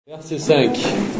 Verset 5.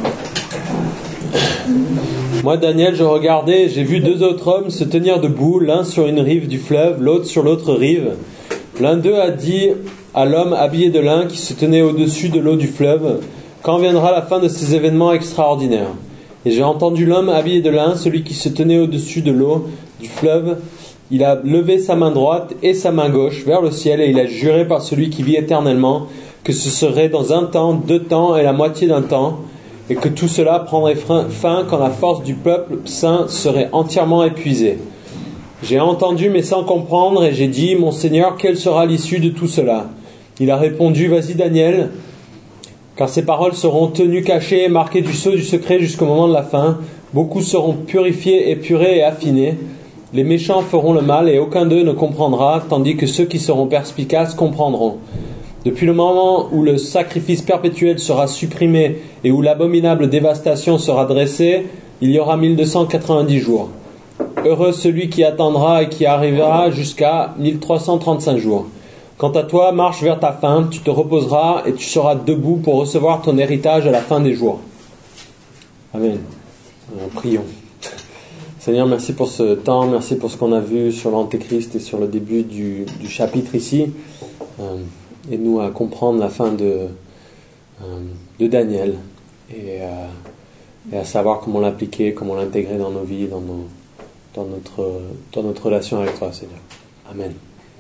Moi, Daniel, je regardais et j'ai vu deux autres hommes se tenir debout, l'un sur une rive du fleuve, l'autre sur l'autre rive. L'un d'eux a dit à l'homme habillé de lin qui se tenait au-dessus de l'eau du fleuve, « Quand viendra la fin de ces événements extraordinaires ?» Et j'ai entendu l'homme habillé de lin, celui qui se tenait au-dessus de l'eau du fleuve. Il a levé sa main droite et sa main gauche vers le ciel et il a juré par celui qui vit éternellement que ce serait dans un temps, 2 temps et la moitié d'un temps, et que tout cela prendrait fin quand la force du peuple saint serait entièrement épuisée. J'ai entendu mais sans comprendre, et j'ai dit, « Mon Seigneur, quelle sera l'issue de tout cela ?» Il a répondu, « Vas-y Daniel, car ces paroles seront tenues cachées et marquées du sceau du secret jusqu'au moment de la fin. Beaucoup seront purifiés, épurés et affinés. Les méchants feront le mal et aucun d'eux ne comprendra, tandis que ceux qui seront perspicaces comprendront. Depuis le moment où le sacrifice perpétuel sera supprimé et où l'abominable dévastation sera dressée, il y aura 1290 jours. Heureux celui qui attendra et qui arrivera jusqu'à 1335 jours. Quant à toi, marche vers ta fin, tu te reposeras et tu seras debout pour recevoir ton héritage à la fin des jours. » Amen. Prions. Seigneur, merci pour ce temps, merci pour ce qu'on a vu sur l'Antéchrist et sur le début du chapitre ici. Aide-nous à comprendre la fin de Daniel et à savoir comment l'appliquer, comment l'intégrer dans nos vies, dans notre relation avec toi, Seigneur. Amen.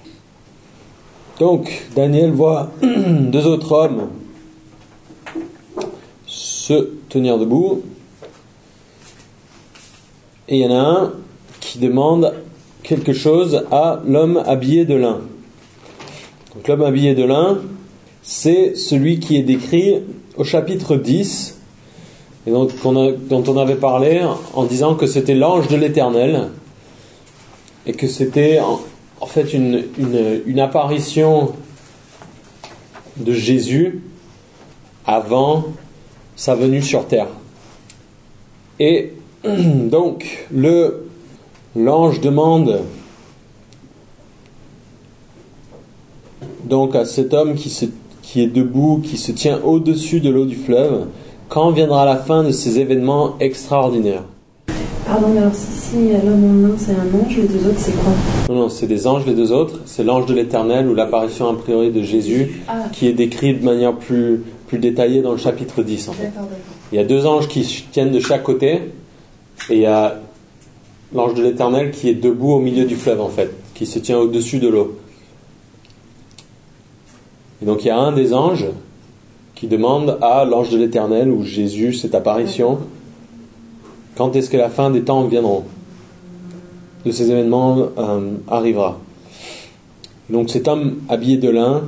Donc, Daniel voit deux autres hommes se tenir debout. Et il y en a un qui demande quelque chose à l'homme habillé de lin. Donc l'homme habillé de lin, c'est celui qui est décrit au chapitre 10, et dont on avait parlé en disant que c'était l'ange de l'Éternel, et que c'était en fait une apparition de Jésus avant sa venue sur terre. Et donc, l'ange demande donc à cet homme qui est debout, qui se tient au-dessus de l'eau du fleuve, quand viendra la fin de ces événements extraordinaires. Pardon, mais alors si l'homme en main c'est un ange, les deux autres c'est quoi? Non, c'est des anges les deux autres. C'est l'ange de l'Éternel ou l'apparition a priori de Jésus qui est décrit de manière plus détaillée dans le chapitre 10 en fait. D'accord. Il y a deux anges qui tiennent de chaque côté. Et il y a l'ange de l'Éternel qui est debout au milieu du fleuve en fait, qui se tient au-dessus de l'eau. Et donc il y a un des anges qui demande à l'ange de l'Éternel ou Jésus, cette apparition, quand est-ce que la fin des temps viendront, de ces événements arrivera. Donc cet homme habillé de lin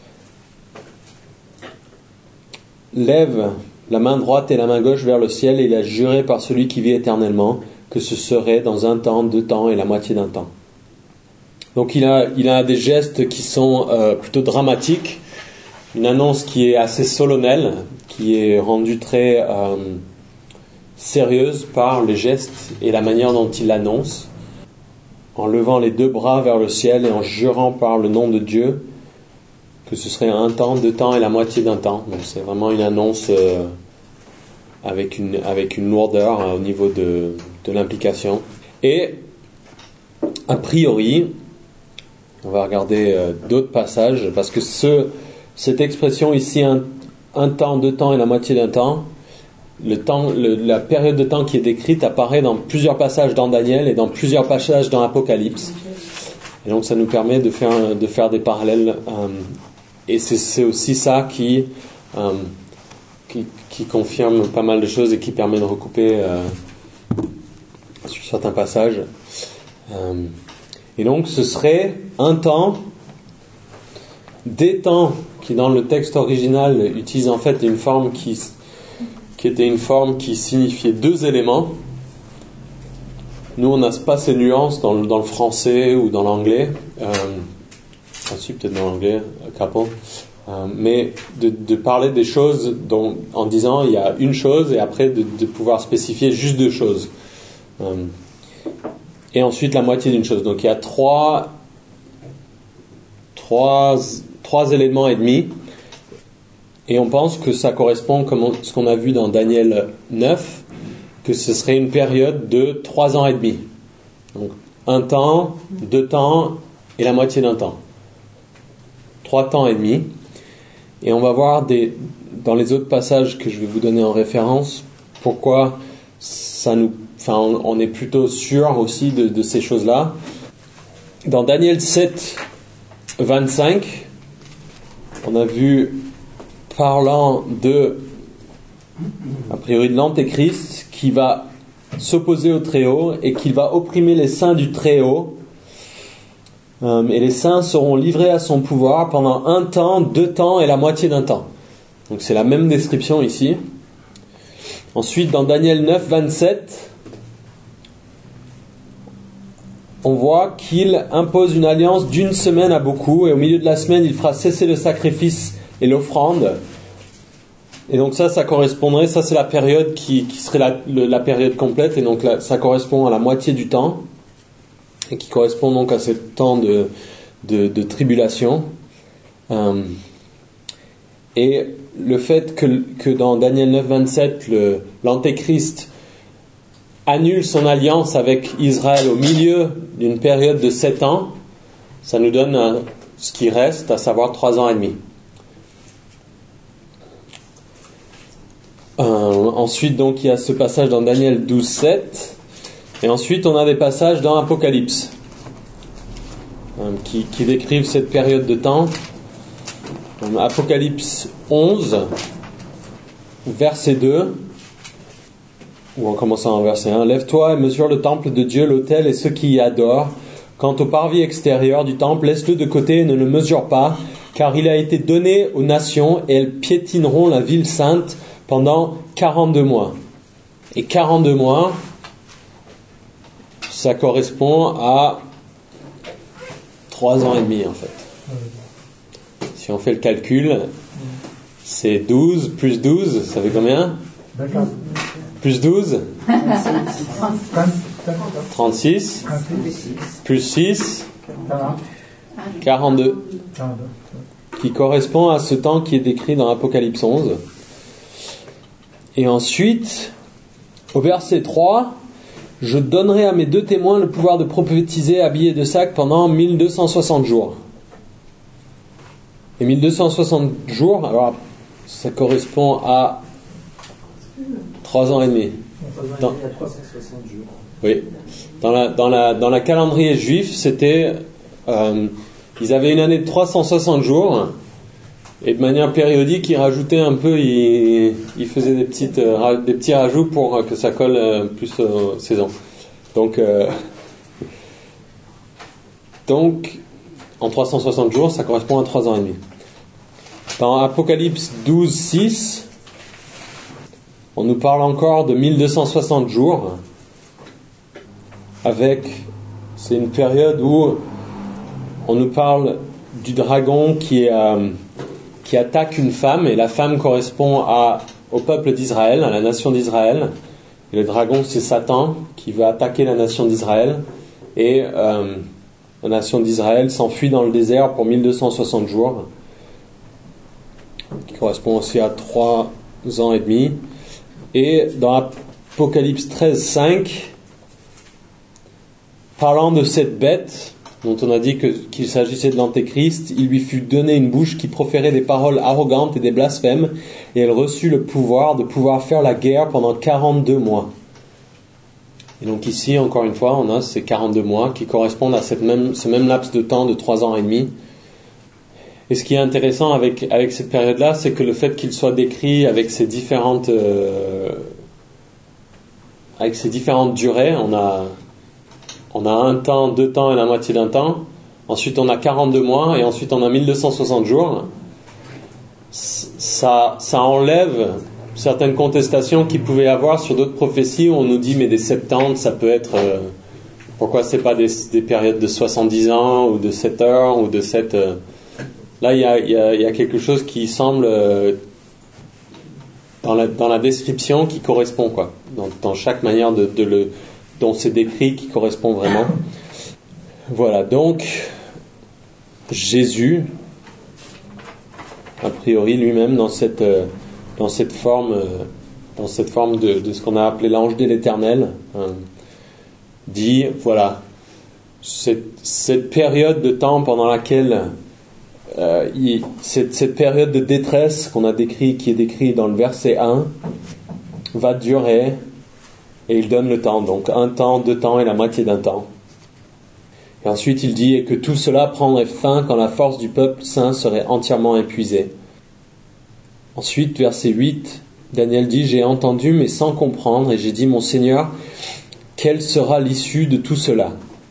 lève la main droite et la main gauche vers le ciel et il a juré par celui qui vit éternellement que ce serait dans 1 temps, 2 temps et la moitié d'un temps. Donc il a des gestes qui sont plutôt dramatiques, une annonce qui est assez solennelle, qui est rendue très sérieuse par les gestes et la manière dont il l'annonce, en levant les 2 bras vers le ciel et en jurant par le nom de Dieu que ce serait 1 temps, 2 temps et la moitié d'un temps. Donc c'est vraiment une annonce avec une lourdeur au niveau de l'implication. Et a priori, on va regarder d'autres passages, parce que cette expression ici, 1 temps, 2 temps et la moitié d'un temps, la période de temps qui est décrite apparaît dans plusieurs passages dans Daniel et dans plusieurs passages dans Apocalypse. Et donc ça nous permet de faire des parallèles. Et c'est aussi ça qui confirme pas mal de choses et qui permet de recouper sur certains passages. Et donc ce serait 1 temps, des temps qui dans le texte original utilise en fait une forme qui était une forme qui signifiait 2 éléments. Nous on n'a pas ces nuances dans le français ou dans l'anglais. Ensuite peut-être dans l'anglais, couple. Mais de parler des choses en disant il y a une chose et après de pouvoir spécifier juste 2 choses. Et ensuite la moitié d'une chose. Donc il y a trois éléments et demi. Et on pense que ça correspond, comme ce qu'on a vu dans Daniel 9, que ce serait une période de 3 ans et demi. Donc 1 temps, 2 temps et la moitié d'un temps. 3 temps et demi. Et on va voir dans les autres passages que je vais vous donner en référence pourquoi on est plutôt sûr aussi de ces choses-là. Dans Daniel 7, 25, on a vu, parlant a priori de l'Antéchrist, qui va s'opposer au Très-Haut et qui va opprimer les saints du Très-Haut. Et les saints seront livrés à son pouvoir pendant 1 temps, 2 temps et la moitié d'un temps. Donc c'est la même description ici. Ensuite, dans Daniel 9, 27, on voit qu'il impose une alliance d'1 semaine à beaucoup, et au milieu de la semaine, il fera cesser le sacrifice et l'offrande. Et donc ça correspondrait, ça c'est la période qui serait la période complète, et donc là, ça correspond à la moitié du temps, et qui correspond donc à ce temps de tribulation. Et le fait que dans Daniel 9, 27, l'Antéchrist annule son alliance avec Israël au milieu d'une période de 7 ans, ça nous donne ce qui reste, à savoir 3 ans et demi. Ensuite, donc, il y a ce passage dans Daniel 12, 7, et ensuite on a des passages dans Apocalypse qui décrivent cette période de temps. Apocalypse 11, verset 2, ou en commençant en verset 1, « Lève-toi et mesure le temple de Dieu, l'autel et ceux qui y adorent. Quant au parvis extérieur du temple, laisse-le de côté et ne le mesure pas, car il a été donné aux nations et elles piétineront la ville sainte pendant 42 mois. » Et 42 mois, ça correspond à 3 ans et demi en fait. Si on fait le calcul, c'est 12 plus 12, ça fait combien ? 24. Plus 12 36 plus 6 42, qui correspond à ce temps qui est décrit dans Apocalypse 11. Et ensuite, au verset 3, « Je donnerai à mes 2 témoins le pouvoir de prophétiser habillés de sac pendant 1260 jours. » Et 1260 jours, alors ça correspond à 3 ans et demi. Oui. Dans la calendrier juif, c'était ils avaient une année de 360 jours et de manière périodique, ils rajoutaient un peu, ils faisaient des petits rajouts pour que ça colle plus aux saisons. Donc en 360 jours, ça correspond à 3 ans et demi. Dans Apocalypse 12, 6, on nous parle encore de 1260 jours. C'est une période où on nous parle du dragon qui attaque une femme, et la femme correspond au peuple d'Israël, à la nation d'Israël. Et le dragon, c'est Satan qui va attaquer la nation d'Israël. Et la nation d'Israël s'enfuit dans le désert pour 1260 jours, qui correspond aussi à 3 ans et demi. Et dans Apocalypse 13, 5, parlant de cette bête dont on a dit qu'il s'agissait de l'Antéchrist, il lui fut donné une bouche qui proférait des paroles arrogantes et des blasphèmes, et elle reçut le pouvoir de pouvoir faire la guerre pendant 42 mois. Et donc ici, encore une fois, on a ces 42 mois qui correspondent à ce même laps de temps de 3 ans et demi. Et ce qui est intéressant avec cette période-là, c'est que le fait qu'il soit décrit avec ces différentes durées, on a 1 temps, 2 temps et la moitié d'un temps. Ensuite, on a 42 mois et ensuite on a 1260 jours. Ça enlève certaines contestations qu'il pouvait y avoir sur d'autres prophéties où on nous dit mais des 70, ça peut être... pourquoi c'est pas des périodes de 70 ans ou de 7 heures ou de 7... Là, il y a quelque chose qui semble dans la description qui correspond, quoi, dans chaque manière dont c'est décrit, qui correspond vraiment. Voilà, donc Jésus a priori lui-même dans cette forme de ce qu'on a appelé l'ange de l'Éternel, dit voilà, cette période de temps pendant laquelle cette période de détresse qui est décrite dans le verset 1 va durer, et il donne le temps, donc 1 temps, 2 temps et la moitié d'un temps. Et ensuite il dit, et que tout cela prendrait fin quand la force du peuple saint serait entièrement épuisée. Ensuite, verset 8, Daniel dit, j'ai entendu mais sans comprendre, et j'ai dit, mon Seigneur, quelle sera l'issue de tout cela?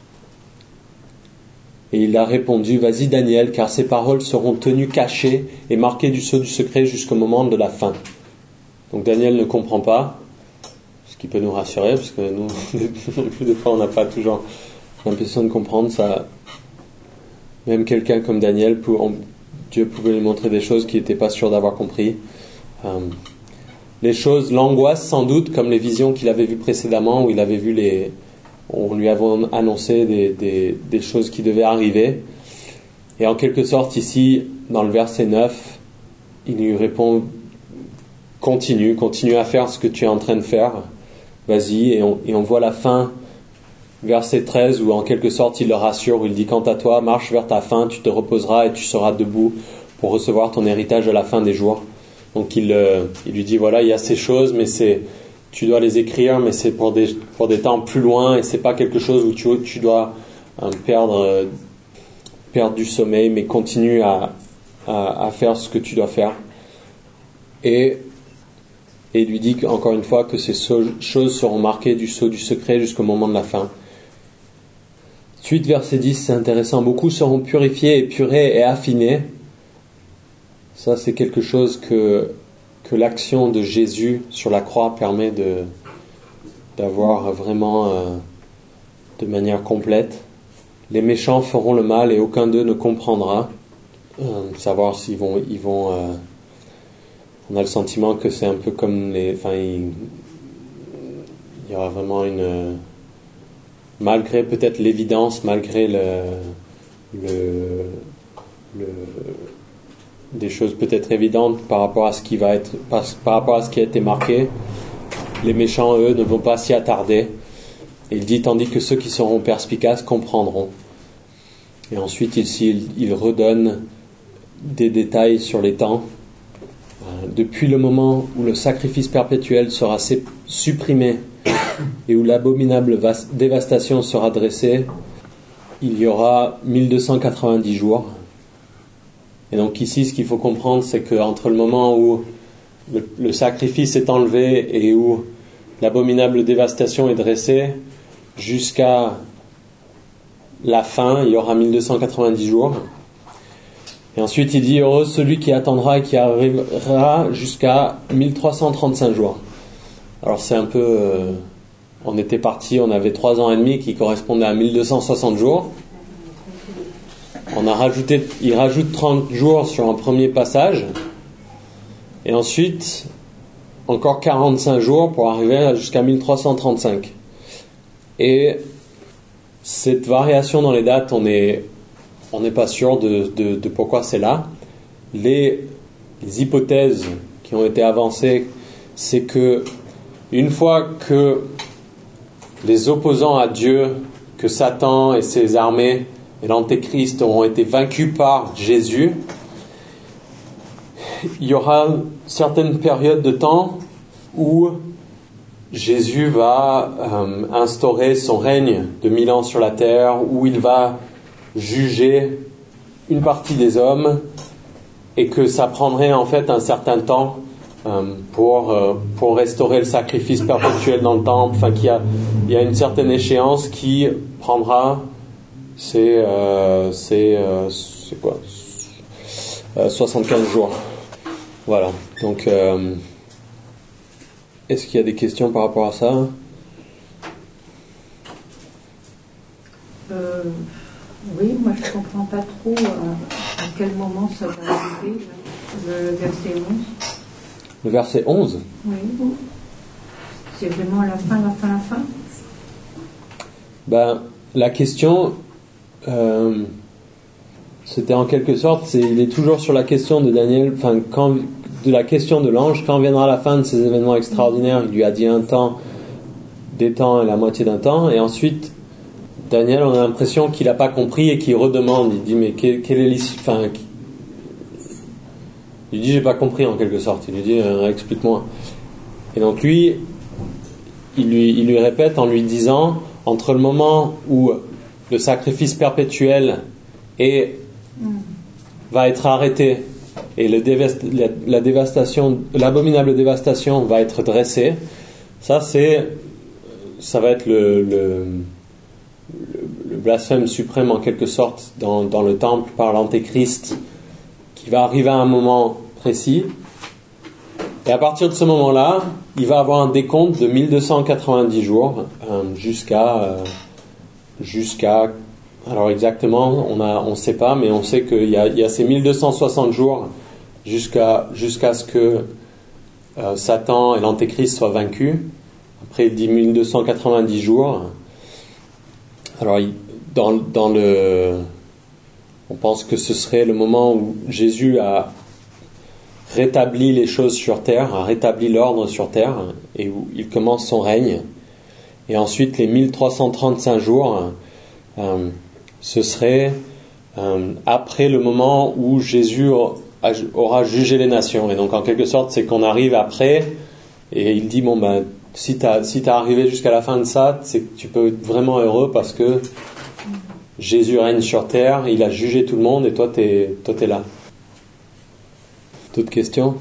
Et il a répondu, vas-y Daniel, car ces paroles seront tenues cachées et marquées du sceau du secret jusqu'au moment de la fin. Donc Daniel ne comprend pas, ce qui peut nous rassurer, parce que nous, des fois, on n'a pas toujours l'impression de comprendre ça. Même quelqu'un comme Daniel, Dieu pouvait lui montrer des choses qu'il n'était pas sûr d'avoir compris. Les choses, l'angoisse sans doute, comme les visions qu'il avait vues précédemment, où il avait vu on lui avait annoncé des choses qui devaient arriver. Et en quelque sorte, ici, dans le verset 9, il lui répond, continue à faire ce que tu es en train de faire, vas-y, et on voit la fin, verset 13, où en quelque sorte il le rassure, où il dit, quant à toi, marche vers ta fin, tu te reposeras et tu seras debout pour recevoir ton héritage à la fin des jours. Donc il lui dit, voilà, il y a ces choses, mais tu dois les écrire, mais c'est pour des temps plus loin, et c'est pas quelque chose où tu dois perdre du sommeil, mais continue à faire ce que tu dois faire. Et il lui dit encore une fois que ces choses seront marquées du sceau du secret jusqu'au moment de la fin. Suite, verset 10, c'est intéressant. Beaucoup seront purifiés, épurés et affinés. Ça, c'est quelque chose que l'action de Jésus sur la croix permet d'avoir vraiment de manière complète. Les méchants feront le mal et aucun d'eux ne comprendra. Savoir s'ils vont on a le sentiment que c'est un peu comme il y aura vraiment malgré peut-être l'évidence, malgré des choses peut-être évidentes par rapport à ce qui va être, par rapport à ce qui a été marqué, les méchants, eux, ne vont pas s'y attarder. Et il dit, tandis que ceux qui seront perspicaces comprendront. Et ensuite, il redonne des détails sur les temps. Depuis le moment où le sacrifice perpétuel sera supprimé et où l'abominable dévastation sera dressée, il y aura 1290 jours. Et donc ici, ce qu'il faut comprendre, c'est qu'entre le moment où le sacrifice est enlevé et où l'abominable dévastation est dressée, jusqu'à la fin, il y aura 1290 jours. Et ensuite, il dit, heureux celui qui attendra et qui arrivera jusqu'à 1335 jours. Alors c'est un peu... on était parti, on avait 3 ans et demi qui correspondaient à 1260 jours. Il rajoute 30 jours sur un premier passage. Et ensuite, encore 45 jours pour arriver jusqu'à 1335. Et cette variation dans les dates, on n'est pas sûr de pourquoi c'est là. Les hypothèses qui ont été avancées, c'est que une fois que les opposants à Dieu, que Satan et ses armées et l'Antéchrist auront été vaincus par Jésus, il y aura certaines périodes de temps où Jésus va instaurer son règne de 1000 ans sur la terre, où il va juger une partie des hommes, et que ça prendrait en fait un certain temps pour restaurer le sacrifice perpétuel dans le temple. Enfin, qu'il y a une certaine échéance qui prendra, c'est quoi, 75 jours. Voilà. Donc, est-ce qu'il y a des questions par rapport à ça? Oui, moi je ne comprends pas trop à quel moment ça va arriver, le verset 11. Le verset 11? Oui. C'est vraiment la fin? Ben, la question, C'était en quelque sorte, il est toujours sur la question de Daniel, de la question de l'ange, quand viendra la fin de ces événements extraordinaires, il lui a dit un temps, des temps et la moitié d'un temps, et ensuite, Daniel, on a l'impression qu'il n'a pas compris et qu'il redemande, il dit, mais quelle est l'issue, il dit, j'ai pas compris en quelque sorte, il lui dit, explique-moi. Et donc lui, il lui répète en lui disant, entre le moment où le sacrifice perpétuel va être arrêté et la dévastation, l'abominable dévastation va être dressée, ça va être le blasphème suprême en quelque sorte dans le temple par l'antéchrist qui va arriver à un moment précis, et à partir de ce moment-là il va avoir un décompte de 1290 jours jusqu'à alors exactement on sait pas, mais on sait qu'il y a ces 1260 jours jusqu'à ce que Satan et l'antéchrist soient vaincus. Après il dit 1290 jours. Alors on pense que ce serait le moment où Jésus a rétabli les choses sur terre, a rétabli l'ordre sur terre, et où il commence son règne. Et ensuite les 1335 jours, ce serait après le moment où Jésus aura jugé les nations. Et donc en quelque sorte c'est qu'on arrive après, et il dit si t'as arrivé jusqu'à la fin de ça, c'est que tu peux être vraiment heureux parce que Jésus règne sur terre, il a jugé tout le monde et toi t'es là. D'autres questions?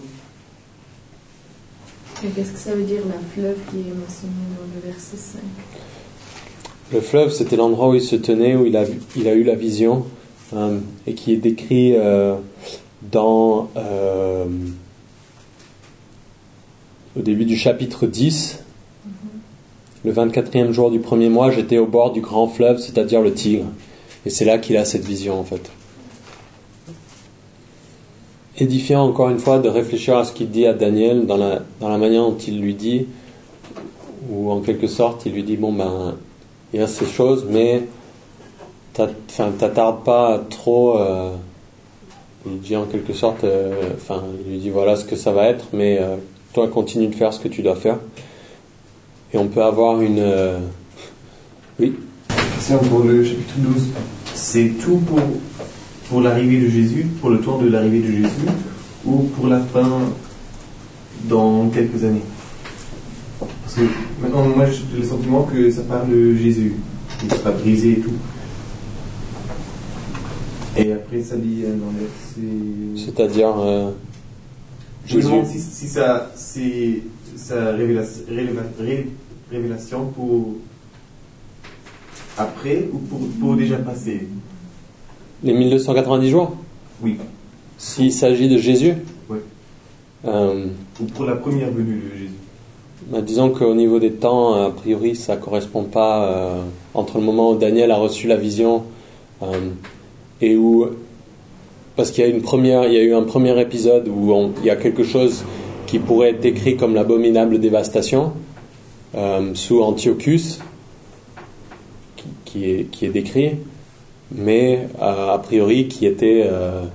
Et qu'est-ce que ça veut dire la fleuve qui est mentionnée dans le verset 5? Le fleuve, c'était l'endroit où il se tenait, où il a eu la vision, et qui est décrit au début du chapitre 10. Le 24e jour du premier mois, j'étais au bord du grand fleuve, c'est-à-dire le Tigre. Et c'est là qu'il a cette vision, en fait. Édifiant, encore une fois, de réfléchir à ce qu'il dit à Daniel, dans la manière dont il lui dit, ou en quelque sorte, il lui dit, il y a ces choses, mais t'attardes pas trop. Il dit en quelque sorte, il lui dit voilà ce que ça va être, mais toi continue de faire ce que tu dois faire. Et on peut avoir une. Oui. C'est pour le chapitre 12. C'est tout pour l'arrivée de Jésus, pour le temps de l'arrivée de Jésus, ou pour la fin dans quelques années? Parce que maintenant, moi, j'ai le sentiment que ça parle de Jésus, il ne sera brisé et tout. Et après, ça dit dans les versets... C'est-à-dire Jésus. Je me demande si c'est sa révélation pour après ou pour déjà passer. Les 1290 jours? Oui. S'il s'agit de Jésus? Oui. Ou pour la première venue de Jésus? Disons qu'au niveau des temps, a priori, ça ne correspond pas entre le moment où Daniel a reçu la vision et où... Parce qu'il y a eu un premier épisode où il y a quelque chose qui pourrait être décrit comme l'abominable dévastation sous Antiochus, qui est décrit, mais a priori qui était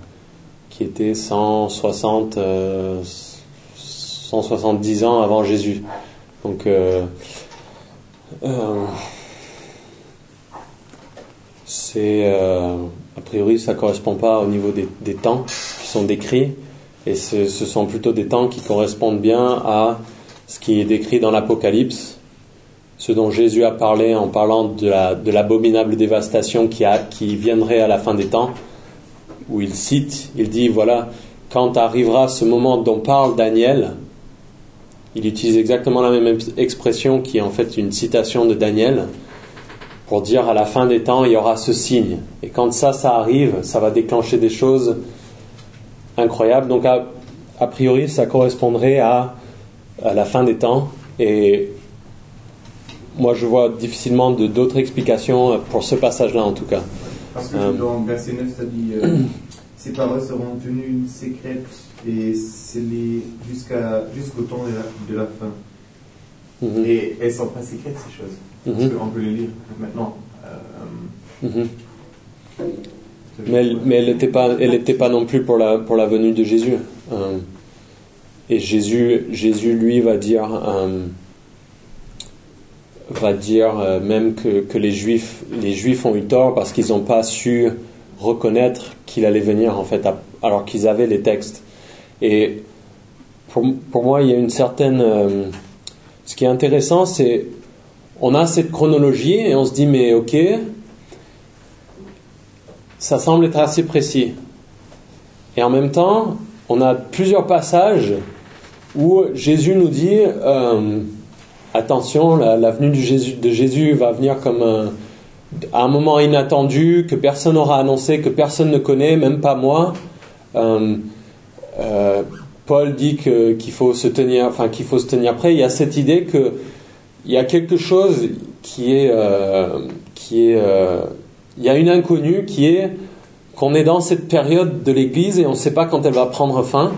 170 ans avant Jésus. Donc a priori ça correspond pas au niveau des temps qui sont décrits, et ce sont plutôt des temps qui correspondent bien à ce qui est décrit dans l'Apocalypse, ce dont Jésus a parlé en parlant de l'abominable dévastation qui viendrait à la fin des temps, où il dit voilà, quand arrivera ce moment dont parle Daniel, il utilise exactement la même expression qui est en fait une citation de Daniel pour dire à la fin des temps il y aura ce signe, et quand ça arrive, ça va déclencher des choses incroyables. Donc a priori ça correspondrait à la fin des temps, et moi je vois difficilement d'autres explications pour ce passage-là en tout cas. Parce que dans verset 9 ça dit ces paroles seront tenues secrètes et scellées jusqu'au temps de la fin. Mm-hmm. Et elles ne sont pas secrètes ces choses, parce qu'on peut les lire maintenant. Mais elle n'était pas non plus pour la venue de Jésus. Et Jésus lui va dire même que les Juifs ont eu tort parce qu'ils n'ont pas su reconnaître qu'il allait venir en fait, alors qu'ils avaient les textes. Et pour moi, il y a une certaine... ce qui est intéressant, c'est on a cette chronologie et on se dit mais ok, ça semble être assez précis. Et en même temps, on a plusieurs passages où Jésus nous dit attention, la venue de Jésus va venir comme à un moment inattendu, que personne n'aura annoncé, que personne ne connaît, même pas moi. Paul dit qu'il faut se tenir prêt. Il y a cette idée que il y a quelque chose qui est il y a une inconnue qui est qu'on est dans cette période de l'Église et on ne sait pas quand elle va prendre fin.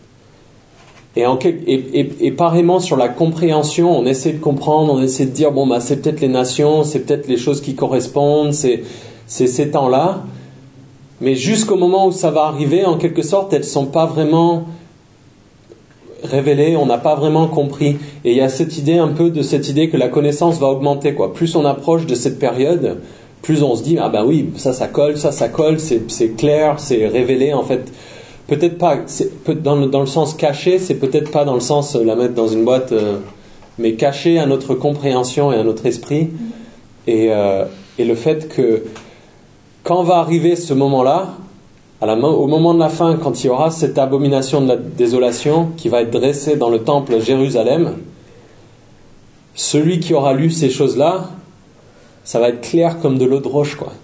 Et pareillement sur la compréhension, on essaie de comprendre, on essaie de dire c'est peut-être les nations, c'est peut-être les choses qui correspondent, c'est ces temps-là. Mais jusqu'au moment où ça va arriver, en quelque sorte, elles ne sont pas vraiment révélées, on n'a pas vraiment compris. Et il y a cette idée que la connaissance va augmenter, quoi. Plus on approche de cette période, plus on se dit oui, ça colle, c'est clair, c'est révélé en fait. Peut-être pas dans le sens caché, c'est peut-être pas dans le sens la mettre dans une boîte, mais caché à notre compréhension et à notre esprit. Et le fait que quand va arriver ce moment-là, au moment de la fin, quand il y aura cette abomination de la désolation qui va être dressée dans le temple à Jérusalem, celui qui aura lu ces choses-là, ça va être clair comme de l'eau de roche, quoi.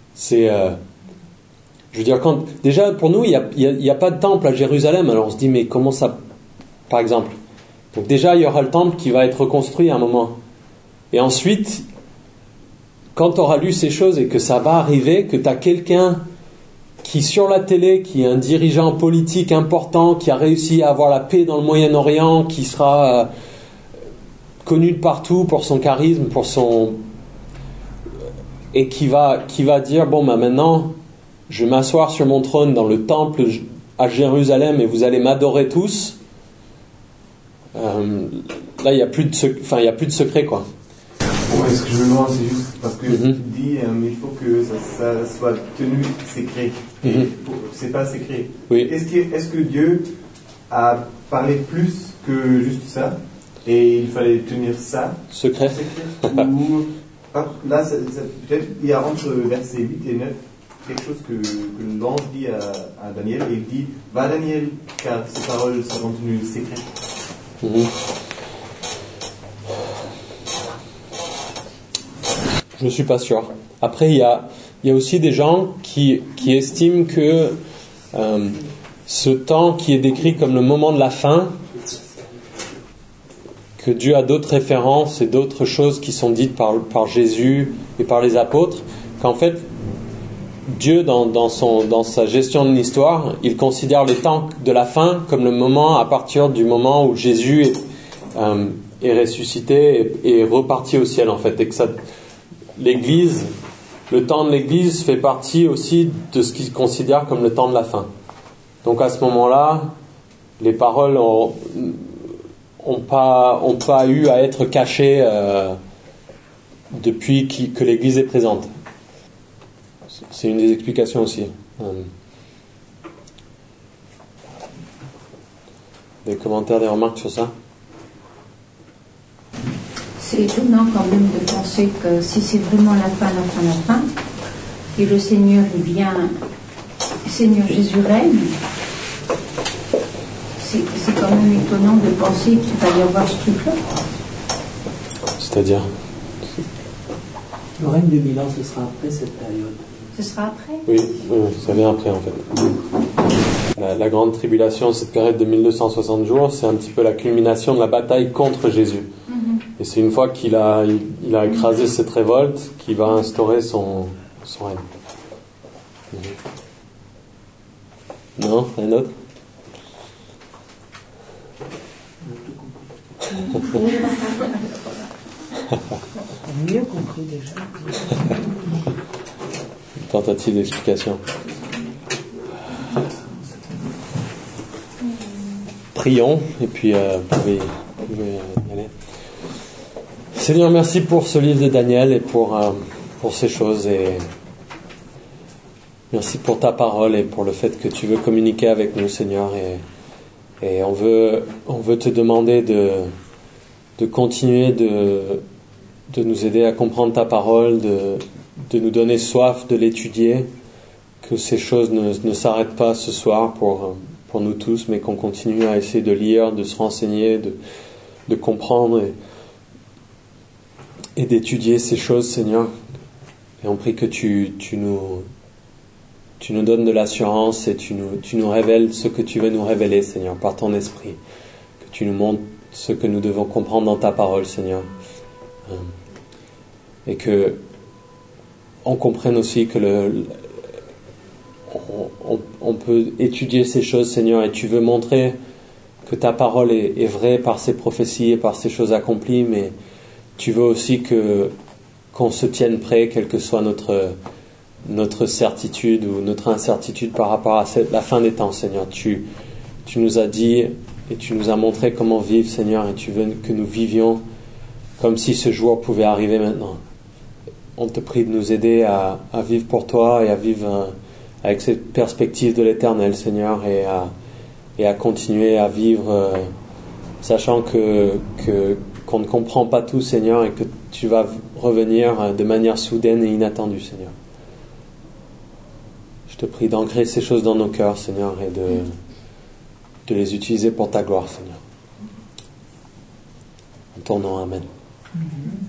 Je veux dire, déjà pour nous, il y a pas de temple à Jérusalem, alors on se dit mais comment ça, par exemple. Donc déjà il y aura le temple qui va être reconstruit à un moment. Et ensuite, quand tu auras lu ces choses et que ça va arriver, que tu as quelqu'un qui sur la télé, qui est un dirigeant politique important, qui a réussi à avoir la paix dans le Moyen-Orient, qui sera connu de partout pour son charisme, et qui va dire maintenant je vais m'asseoir sur mon trône dans le temple à Jérusalem et vous allez m'adorer tous. Là il y a plus de secret, quoi. Ouais, ce que je me demande, c'est juste parce que tu dis il faut que ça soit tenu secret. C'est pas secret. Oui. Est-ce que Dieu a parlé plus que juste ça et il fallait tenir ça secret ou là, peut-être il y a entre versets 8 et 9 quelque chose que l'ange dit à Daniel, et il dit va Daniel, car ces paroles seront tenues secrètes. Je ne suis pas sûr. Après, il y a aussi des gens qui estiment que ce temps qui est décrit comme le moment de la fin, que Dieu a d'autres références et d'autres choses qui sont dites par Jésus et par les apôtres, qu'en fait, Dieu, dans sa gestion de l'histoire, il considère le temps de la fin comme le moment à partir du moment où Jésus est ressuscité et reparti au ciel, en fait. Et que l'Église, le temps de l'Église fait partie aussi de ce qu'il considère comme le temps de la fin. Donc à ce moment-là, les paroles ont pas eu à être cachées depuis que l'Église est présente. C'est une des explications aussi. Des commentaires, des remarques sur ça? C'est étonnant quand même de penser que si c'est vraiment la fin, et le Seigneur il vient, le Seigneur Jésus règne, c'est quand même étonnant de penser qu'il va y avoir ce truc-là. C'est-à-dire? Le règne de Milan, ce sera après cette période. Ce sera après? Oui, ça vient après en fait. La grande tribulation, cette période de 1260 jours, c'est un petit peu la culmination de la bataille contre Jésus. Et c'est une fois qu'il a écrasé cette révolte qu'il va instaurer son règne. Non, un autre? Mieux compris déjà. tentative d'explication. Prions, et puis vous pouvez y aller. Seigneur, merci pour ce livre de Daniel et pour ces choses, et merci pour ta parole et pour le fait que tu veux communiquer avec nous, Seigneur, et on veut te demander de continuer de nous aider à comprendre ta parole, de nous donner soif de l'étudier, que ces choses ne s'arrêtent pas ce soir pour nous tous, mais qu'on continue à essayer de lire, de se renseigner, de comprendre et d'étudier ces choses, Seigneur. Et on prie que tu nous donnes de l'assurance et tu nous révèles ce que tu veux nous révéler, Seigneur, par ton esprit. Que tu nous montres ce que nous devons comprendre dans ta parole, Seigneur. Et que on comprenne aussi que on peut étudier ces choses, Seigneur, et tu veux montrer que ta parole est vraie par ces prophéties et par ces choses accomplies, mais tu veux aussi qu'on se tienne prêt, quelle que soit notre certitude ou notre incertitude par rapport à la fin des temps, Seigneur. Tu nous as dit et tu nous as montré comment vivre, Seigneur, et tu veux que nous vivions comme si ce jour pouvait arriver maintenant. On te prie de nous aider à vivre pour toi et à vivre avec cette perspective de l'éternel, Seigneur, et à continuer à vivre sachant qu'on ne comprend pas tout, Seigneur, et que tu vas revenir de manière soudaine et inattendue, Seigneur. Je te prie d'ancrer ces choses dans nos cœurs, Seigneur, et de les utiliser pour ta gloire, Seigneur. En ton nom, amen.